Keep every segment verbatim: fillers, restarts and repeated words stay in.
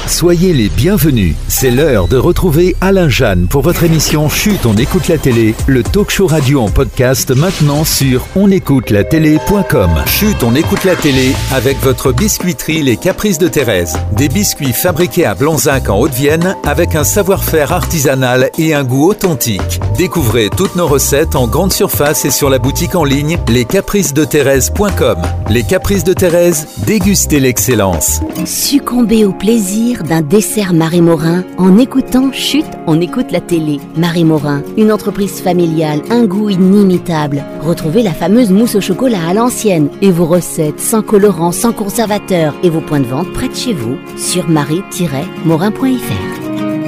Soyez les bienvenus. C'est l'heure de retrouver Alain Jeanne pour votre émission Chut, on écoute la télé, le talk show radio en podcast maintenant sur on écoute la télé point com. Chut, on écoute la télé avec votre biscuiterie Les Caprices de Thérèse. Des biscuits fabriqués à Blanzac en Haute-Vienne avec un savoir-faire artisanal et un goût authentique. Découvrez toutes nos recettes en grande surface et sur la boutique en ligne les caprices de thérèse point com. Les Caprices de Thérèse, dégustez l'excellence. Succombez au plaisir d'un dessert Marie Morin en écoutant Chut, on écoute la télé. Marie Morin, une entreprise familiale, un goût inimitable. Retrouvez la fameuse mousse au chocolat à l'ancienne et vos recettes sans colorant, sans conservateur et vos points de vente près de chez vous sur marie tiret morin point f r.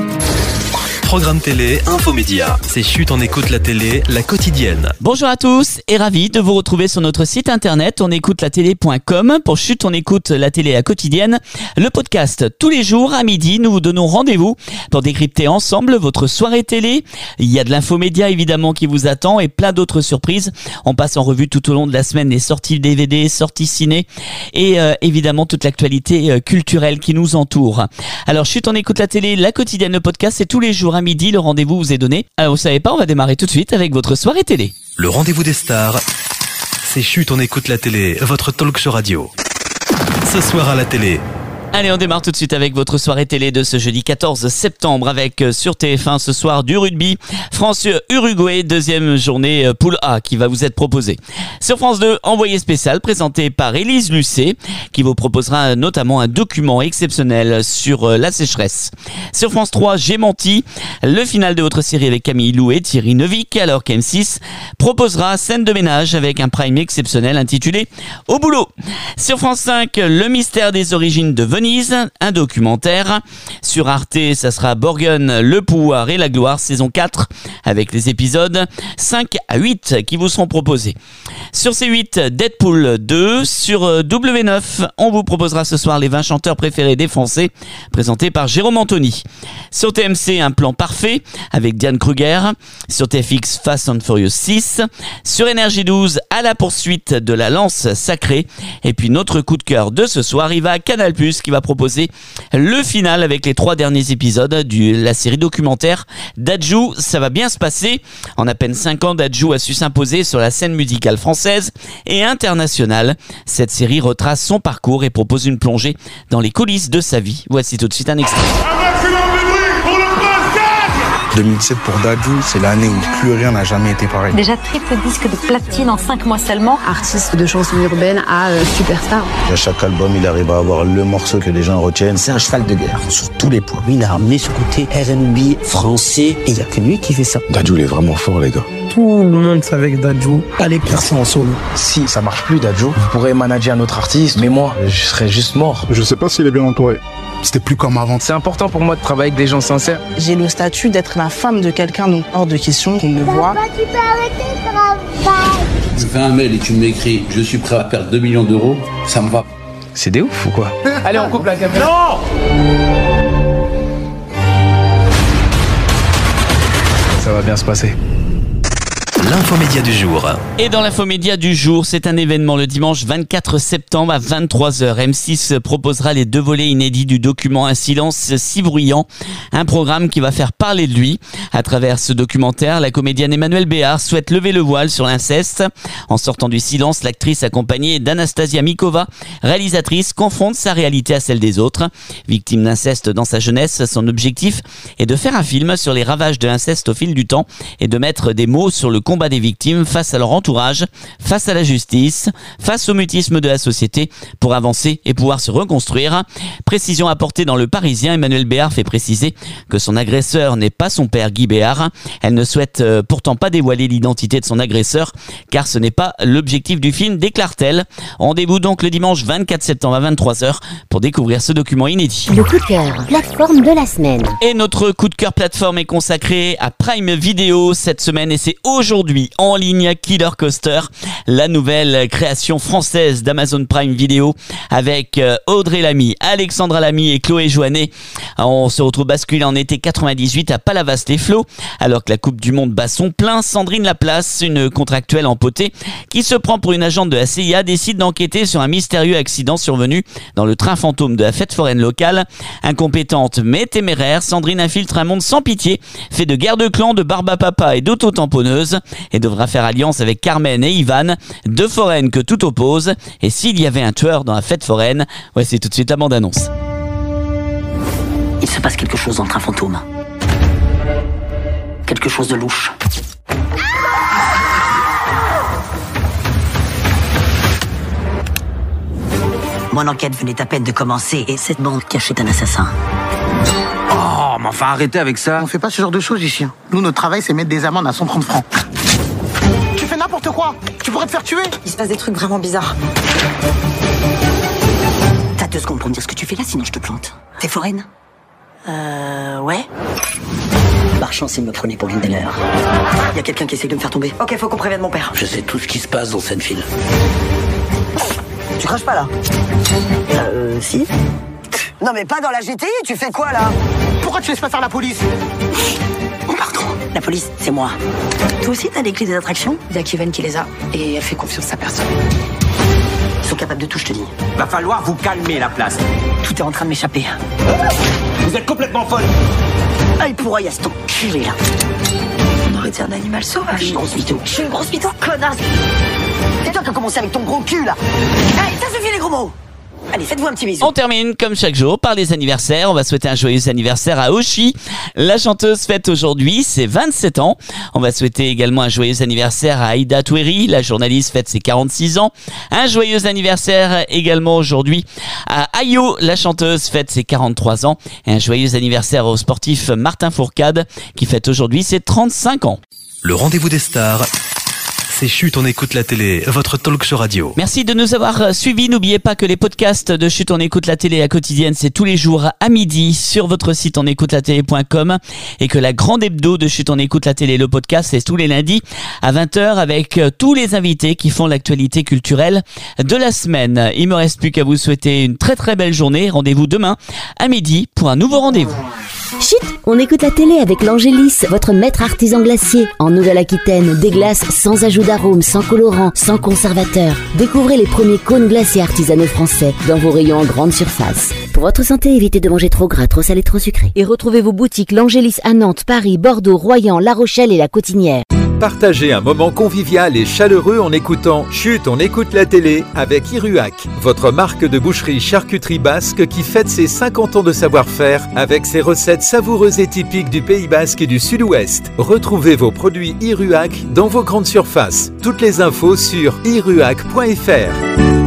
Programme télé, infomédia. C'est Chut, on écoute la télé, la quotidienne. Bonjour à tous et ravi de vous retrouver sur notre site internet on écoute la télé point com pour Chut, on écoute la télé, la quotidienne. Le podcast tous les jours à midi, nous vous donnons rendez-vous pour décrypter ensemble votre soirée télé. Il y a de l'infomédia évidemment qui vous attend et plein d'autres surprises. On passe en revue tout au long de la semaine les sorties D V D, sorties ciné et euh, évidemment toute l'actualité euh, culturelle qui nous entoure. Alors Chut, on écoute la télé, la quotidienne, le podcast, c'est tous les jours à midi, le rendez-vous vous est donné. Alors vous savez pas, on va démarrer tout de suite avec votre soirée télé. Le rendez-vous des stars, c'est Chut, on écoute la télé, votre talk show radio. Ce soir à la télé. Allez, on démarre tout de suite avec votre soirée télé de ce jeudi quatorze septembre avec euh, sur T F un ce soir du rugby. France-Uruguay, deuxième journée euh, poule A qui va vous être proposée. Sur France deux, envoyé spécial présenté par Élise Lucet qui vous proposera notamment un document exceptionnel sur euh, la sécheresse. Sur France trois, J'ai menti, le final de votre série avec Camille Lou et Thierry Neuvik, alors qu'M six proposera Scène de ménage avec un prime exceptionnel intitulé Au boulot. Sur France cinq, Le mystère des origines de Venise, un documentaire. Sur Arte, ça sera Borgen, le pouvoir et la gloire, saison quatre, avec les épisodes cinq à huit qui vous seront proposés. Sur C huit, Deadpool deux. Sur W neuf, on vous proposera ce soir les vingt chanteurs préférés des Français, présentés par Jérôme Anthony. Sur T M C, Un plan parfait, avec Diane Kruger. Sur T F X, Fast and Furious six. Sur Énergie douze, À la poursuite de la lance sacrée. Et puis notre coup de cœur de ce soir, il va à Canal plus, qui va proposer le final avec les trois derniers épisodes de la série documentaire Dadju. Ça va bien se passer. En à peine cinq ans, Dadju a su s'imposer sur la scène musicale française et internationale. Cette série retrace son parcours et propose une plongée dans les coulisses de sa vie. Voici tout de suite un extrait. deux mille dix-sept pour Dadju, c'est l'année où plus rien n'a jamais été pareil. Déjà triple disque de platine en cinq mois seulement. Artiste de chansons urbaines à euh, superstar. À chaque album, il arrive à avoir le morceau que les gens retiennent. C'est un cheval de guerre sur tous les points. Il a ramené ce côté R and B français et il n'y a que lui qui fait ça. Dadju, il est vraiment fort, les gars. Tout le monde savait que Dadju allait percer en solo. Si ça marche plus, Dadju, vous pourrez manager un autre artiste, mais moi, je serais juste mort. Je sais pas s'il est bien entouré. C'était plus comme avant. C'est important pour moi de travailler avec des gens sincères. J'ai le statut d'être la femme de quelqu'un, donc hors de question qu'on me voit. Papa, tu peux arrêter de travailler. Je fais un mail et tu m'écris « Je suis prêt à perdre deux millions d'euros », ça me va. C'est des ouf ou quoi? Allez, on coupe la caméra. Non! Ça va bien se passer. L'infomédia du jour. Et dans l'infomédia du jour, c'est un événement le dimanche vingt-quatre septembre à vingt-trois heures. M six proposera les deux volets inédits du document Un silence si bruyant, un programme qui va faire parler de lui. À travers ce documentaire, la comédienne Emmanuelle Béard souhaite lever le voile sur l'inceste. En sortant du silence, l'actrice accompagnée d'Anastasia Mikova, réalisatrice, confronte sa réalité à celle des autres. Victime d'inceste dans sa jeunesse, son objectif est de faire un film sur les ravages de l'inceste au fil du temps et de mettre des mots sur le combat des victimes face à leur entourage, face à la justice, face au mutisme de la société pour avancer et pouvoir se reconstruire. Précision apportée dans Le Parisien, Emmanuelle Béard fait préciser que son agresseur n'est pas son père Guy Béard. Elle ne souhaite euh, pourtant pas dévoiler l'identité de son agresseur car ce n'est pas l'objectif du film, déclare-t-elle. Rendez-vous donc le dimanche vingt-quatre septembre à vingt-trois heures pour découvrir ce document inédit. Le coup de cœur, plateforme de la semaine. Et notre coup de cœur plateforme est consacré à Prime Video cette semaine et c'est aujourd'hui aujourd'hui en ligne Killer Coaster, la nouvelle création française d'Amazon Prime Video avec Audrey Lamy, Alexandra Lamy et Chloé Joannet. On se retrouve basculé en été quatre-vingt-dix-huit à Palavas-les-Flots, alors que la Coupe du Monde bat son plein. Sandrine Laplace, une contractuelle empotée qui se prend pour une agente de la C I A, décide d'enquêter sur un mystérieux accident survenu dans le train fantôme de la fête foraine locale. Incompétente mais téméraire, Sandrine infiltre un monde sans pitié, fait de guerre de clans, de barbe à papa et d'auto-tamponneuse, et devra faire alliance avec Carmen et Ivan, deux foraines que tout oppose. Et s'il y avait un tueur dans la fête foraine, ouais, c'est tout de suite la bande-annonce. Il se passe quelque chose dans le train fantôme. Quelque chose de louche. Mon enquête venait à peine de commencer et cette bande cachait un assassin. Oh, mais enfin arrêtez avec ça. On fait pas ce genre de choses ici. Nous, notre travail, c'est mettre des amendes à cent trente francs. Tu fais n'importe quoi. Tu pourrais te faire tuer. Il se passe des trucs vraiment bizarres. T'as deux secondes pour me dire ce que tu fais là, sinon je te plante. T'es foraine? Euh... Ouais. Par chance, il me prenait pour l'une des leurs. Il y a quelqu'un qui essaie de me faire tomber. Ok, faut qu'on prévienne mon père. Je sais tout ce qui se passe dans cette ville. Tu craches pas là? Euh... Si. Non mais pas dans la G T I, tu fais quoi là? Pourquoi tu laisses pas faire la police? Pardon, la police, c'est moi. Toi aussi t'as des clés des attractions? Il y a Kevin qui les a et elle fait confiance à personne. Ils sont capables de tout, je te dis. Va falloir vous calmer la place. Tout est en train de m'échapper. Vous êtes complètement folle. Ah, il pourra y a cet enculé là. On aurait dit un animal sauvage. Je suis une grosse mytho. Je suis une grosse mytho, connasse. C'est toi qui as commencé avec ton gros cul là. Hey, ça suffit les gros mots. Allez, faites-vous un petit bisou. On termine comme chaque jour par les anniversaires. On va souhaiter un joyeux anniversaire à Oshi. La chanteuse fête aujourd'hui ses vingt-sept ans. On va souhaiter également un joyeux anniversaire à Aïda Toueri. La journaliste fête ses quarante-six ans. Un joyeux anniversaire également aujourd'hui à Ayo. La chanteuse fête ses quarante-trois ans. Et un joyeux anniversaire au sportif Martin Fourcade qui fête aujourd'hui ses trente-cinq ans. Le rendez-vous des stars. C'est Chut, on écoute la télé, votre talk show radio. Merci de nous avoir suivis. N'oubliez pas que les podcasts de Chut, on écoute la télé à quotidienne, c'est tous les jours à midi sur votre site on écoute la télé point com et que la grande hebdo de Chut, on écoute la télé, le podcast, c'est tous les lundis à vingt heures avec tous les invités qui font l'actualité culturelle de la semaine. Il me reste plus qu'à vous souhaiter une très très belle journée. Rendez-vous demain à midi pour un nouveau rendez-vous. Chut, on écoute la télé avec l'Angélis, votre maître artisan glacier. En Nouvelle-Aquitaine, des glaces sans ajout d'arôme, sans colorant, sans conservateur. Découvrez les premiers cônes glacés artisanaux français dans vos rayons en grande surface. Pour votre santé, évitez de manger trop gras, trop salé, trop sucré. Et retrouvez vos boutiques l'Angélis à Nantes, Paris, Bordeaux, Royan, La Rochelle et La Cotinière. Partagez un moment convivial et chaleureux en écoutant Chut, on écoute la télé avec Iruac, votre marque de boucherie charcuterie basque qui fête ses cinquante ans de savoir-faire avec ses recettes savoureuses et typiques du Pays Basque et du Sud-Ouest. Retrouvez vos produits Iruac dans vos grandes surfaces. Toutes les infos sur iruac point f r.